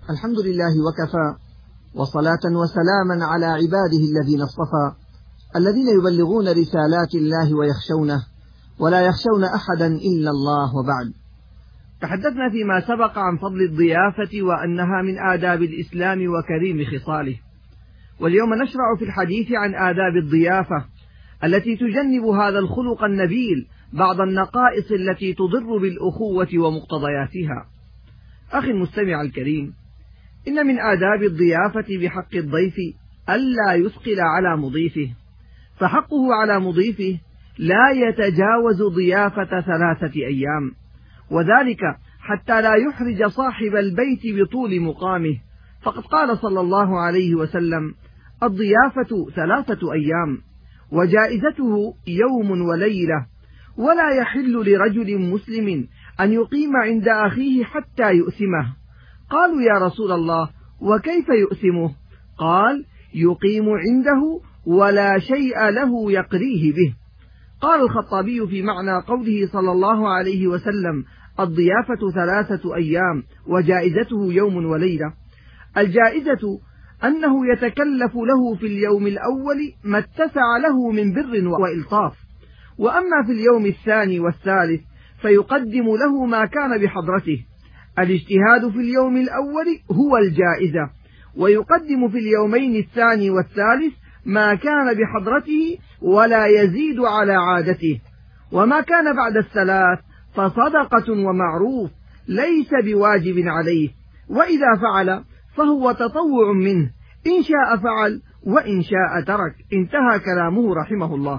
الحمد لله وكفى، وصلاة وسلاما على عباده الذين اصطفى، الذين يبلغون رسالات الله ويخشونه ولا يخشون أحدا إلا الله. وبعد، تحدثنا فيما سبق عن فضل الضيافة وأنها من آداب الإسلام وكريم خصاله، واليوم نشرع في الحديث عن آداب الضيافة التي تجنب هذا الخلق النبيل بعض النقائص التي تضر بالأخوة ومقتضياتها. أخي المستمع الكريم، إن من آداب الضيافة بحق الضيف ألا يثقل على مضيفه، فحقه على مضيفه لا يتجاوز ضيافة 3 أيام، وذلك حتى لا يحرج صاحب البيت بطول مقامه، فقد قال صلى الله عليه وسلم: الضيافة 3 أيام وجائزته يوم وليلة، ولا يحل لرجل مسلم أن يقيم عند أخيه حتى يؤثمه. قالوا: يا رسول الله، وكيف يؤثمه؟ قال: يقيم عنده ولا شيء له يقريه به. قال الخطابي في معنى قوله صلى الله عليه وسلم: الضيافة 3 أيام وجائزته يوم وليلة، الجائزة أنه يتكلف له في اليوم الأول ما اتسع له من بر وإلطاف، وأما في اليوم الثاني والثالث فيقدم له ما كان بحضرته. الاجتهاد في اليوم الأول هو الجائزة، ويقدم في اليومين الثاني والثالث ما كان بحضرته ولا يزيد على عادته، وما كان بعد الثلاث فصدقة ومعروف ليس بواجب عليه، وإذا فعل فهو تطوع منه، إن شاء فعل وإن شاء ترك. انتهى كلامه رحمه الله.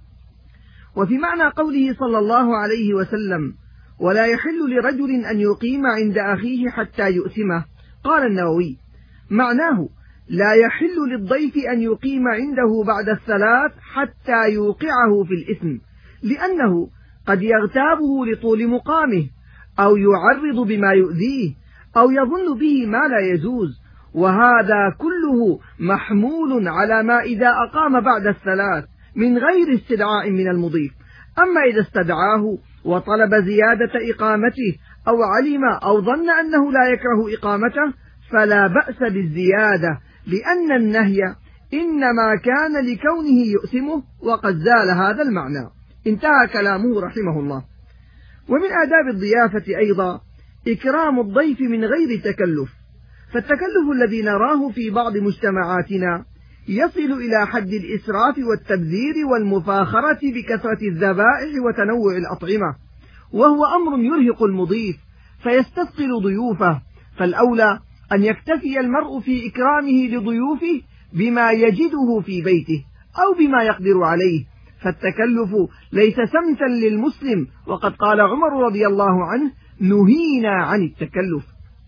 وفي معنى قوله صلى الله عليه وسلم: ولا يحل لرجل أن يقيم عند أخيه حتى يؤثمه، قال النووي: معناه لا يحل للضيف أن يقيم عنده بعد الثلاث حتى يوقعه في الإثم، لأنه قد يغتابه لطول مقامه، أو يعرض بما يؤذيه، أو يظن به ما لا يجوز، وهذا كله محمول على ما إذا أقام بعد الثلاث من غير استدعاء من المضيف. أما إذا استدعاه وطلب زيادة إقامته، أو علم أو ظن أنه لا يكره إقامته، فلا بأس بالزيادة، لأن النهي إنما كان لكونه يؤثمه، وقد زال هذا المعنى. انتهى كلامه رحمه الله. ومن آداب الضيافة أيضا إكرام الضيف من غير تكلف، فالتكلف الذي نراه في بعض مجتمعاتنا يصل إلى حد الإسراف والتبذير والمفاخرة بكثرة الذبائح وتنوع الأطعمة، وهو أمر يرهق المضيف فيستثقل ضيوفه، فالأولى أن يكتفي المرء في إكرامه لضيوفه بما يجده في بيته أو بما يقدر عليه، فالتكلف ليس سمتا للمسلم، وقد قال عمر رضي الله عنه: نهينا عن التكلف.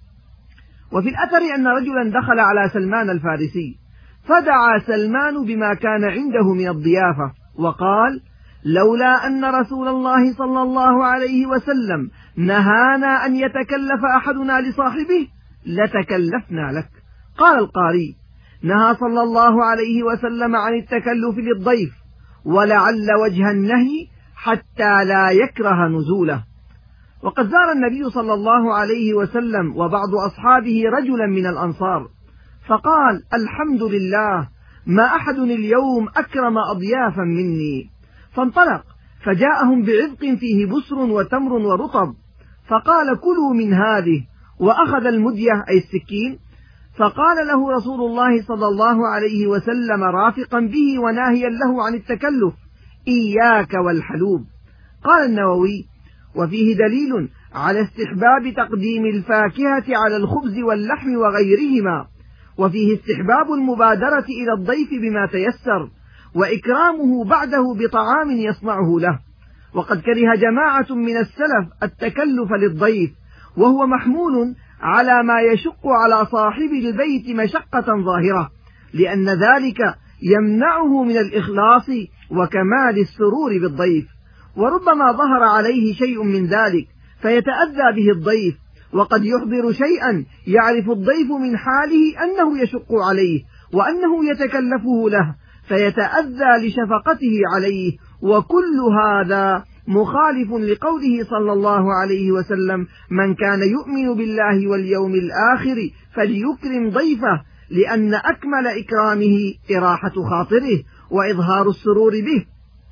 وفي الأثر أن رجلا دخل على سلمان الفارسي، فدعا سلمان بما كان عنده من الضيافة، وقال: لولا أن رسول الله صلى الله عليه وسلم نهانا أن يتكلف أحدنا لصاحبه لتكلفنا لك. قال القاري: نهى صلى الله عليه وسلم عن التكلف للضيف، ولعل وجه النهي حتى لا يكره نزوله. وقد زار النبي صلى الله عليه وسلم وبعض أصحابه رجلا من الأنصار، فقال: الحمد لله، ما أحد اليوم أكرم أضيافا مني. فانطلق فجاءهم بعذق فيه بسر وتمر ورطب، فقال: كلوا من هذه، وأخذ المدية أي السكين، فقال له رسول الله صلى الله عليه وسلم رافقا به وناهيا له عن التكلف: إياك والحلوب. قال النووي: وفيه دليل على استحباب تقديم الفاكهة على الخبز واللحم وغيرهما، وفيه استحباب المبادرة إلى الضيف بما تيسر، وإكرامه بعده بطعام يصنعه له. وقد كره جماعة من السلف التكلف للضيف، وهو محمول على ما يشق على صاحب البيت مشقة ظاهرة، لأن ذلك يمنعه من الإخلاص وكمال السرور بالضيف، وربما ظهر عليه شيء من ذلك فيتأذى به الضيف، وقد يحضر شيئا يعرف الضيف من حاله أنه يشق عليه وأنه يتكلفه له، فيتأذى لشفقته عليه، وكل هذا مخالف لقوله صلى الله عليه وسلم: من كان يؤمن بالله واليوم الآخر فليكرم ضيفه، لأن أكمل إكرامه إراحة خاطره وإظهار السرور به.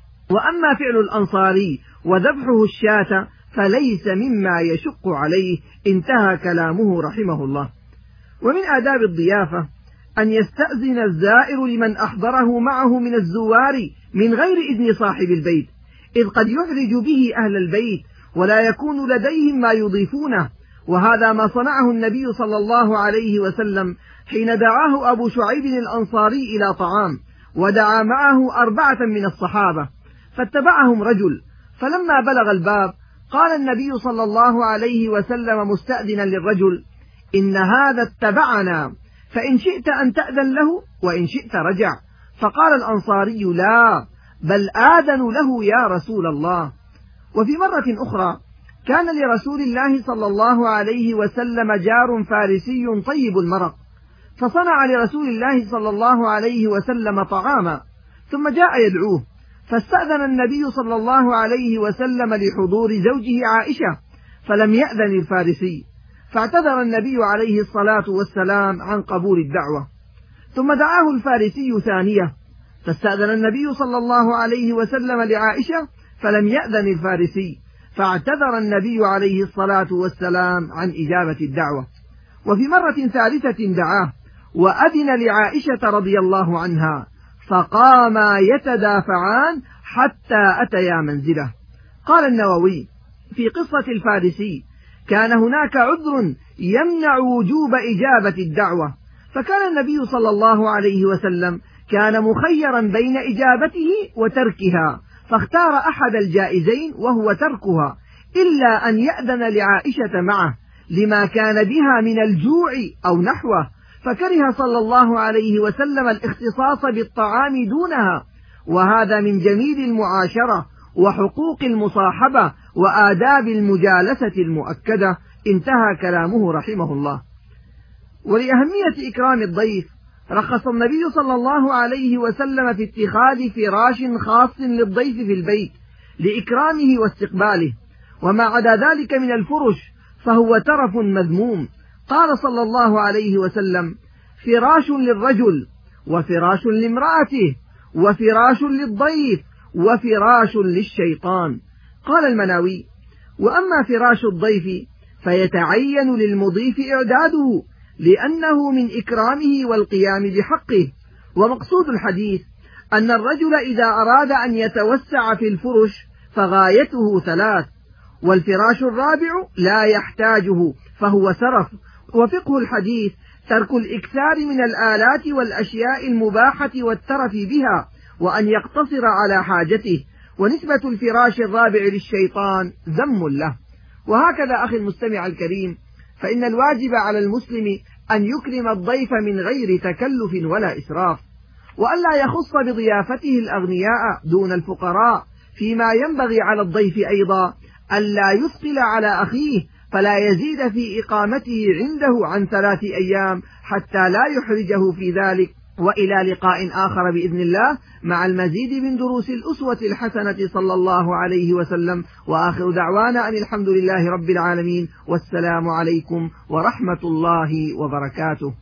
وأما فعل الأنصاري وذبحه الشاة فليس مما يشق عليه. انتهى كلامه رحمه الله. ومن آداب الضيافة أن يستأذن الزائر لمن أحضره معه من الزوار من غير إذن صاحب البيت، إذ قد يحرج به أهل البيت ولا يكون لديهم ما يضيفونه. وهذا ما صنعه النبي صلى الله عليه وسلم حين دعاه أبو شعيب الأنصاري إلى طعام، ودعا معه 4 من الصحابة، فاتبعهم رجل، فلما بلغ الباب قال النبي صلى الله عليه وسلم مستأذنا للرجل: إن هذا اتبعنا، فإن شئت أن تأذن له وإن شئت رجع. فقال الأنصاري: لا، بل آذن له يا رسول الله. وفي مرة أخرى كان لرسول الله صلى الله عليه وسلم جار فارسي طيب المرق، فصنع لرسول الله صلى الله عليه وسلم طعاما، ثم جاء يدعوه، فاستأذن النبي صلى الله عليه وسلم لحضور زوجه عائشة، فلم يأذن الفارسي، فاعتذر النبي عليه الصلاة والسلام عن قبول الدعوة. ثم دعاه الفارسي ثانية، فاستأذن النبي صلى الله عليه وسلم لعائشة، فلم يأذن الفارسي، فاعتذر النبي عليه الصلاة والسلام عن إجابة الدعوة. وفي مرة ثالثة دعاه وأذن لعائشة رضي الله عنها، فقاما يتدافعان حتى أتيا منزله. قال النووي في قصة الفارسي: كان هناك عذر يمنع وجوب إجابة الدعوة، فكان النبي صلى الله عليه وسلم كان مخيرا بين إجابته وتركها، فاختار أحد الجائزين وهو تركها، إلا أن يأذن لعائشة معه لما كان بها من الجوع أو نحوه، فكره صلى الله عليه وسلم الاختصاص بالطعام دونها، وهذا من جميل المعاشرة وحقوق المصاحبة وآداب المجالسة المؤكدة. انتهى كلامه رحمه الله. ولأهمية إكرام الضيف رخص النبي صلى الله عليه وسلم في اتخاذ فراش خاص للضيف في البيت لإكرامه واستقباله، وما عدا ذلك من الفرش فهو ترف مذموم. قال صلى الله عليه وسلم: فراش للرجل، وفراش لامرأته، وفراش للضيف، وفراش للشيطان. قال المناوي: وأما فراش الضيف فيتعين للمضيف إعداده، لأنه من إكرامه والقيام بحقه. ومقصود الحديث أن الرجل إذا أراد أن يتوسع في الفرش فغايته 3، والفراش الرابع لا يحتاجه فهو سرف. وفقه الحديث ترك الإكثار من الآلات والأشياء المباحة والترف بها، وأن يقتصر على حاجته. ونسبة الفراش الرابع للشيطان ذم له. وهكذا أخي المستمع الكريم، فإن الواجب على المسلم أن يكرم الضيف من غير تكلف ولا إسراف، وألا يخص بضيافته الأغنياء دون الفقراء. فيما ينبغي على الضيف أيضا ألا يثقل على أخيه، فلا يزيد في إقامته عنده عن 3 أيام حتى لا يحرجه في ذلك. وإلى لقاء آخر بإذن الله مع المزيد من دروس الأسوة الحسنة صلى الله عليه وسلم، وآخر دعوانا أن الحمد لله رب العالمين، والسلام عليكم ورحمة الله وبركاته.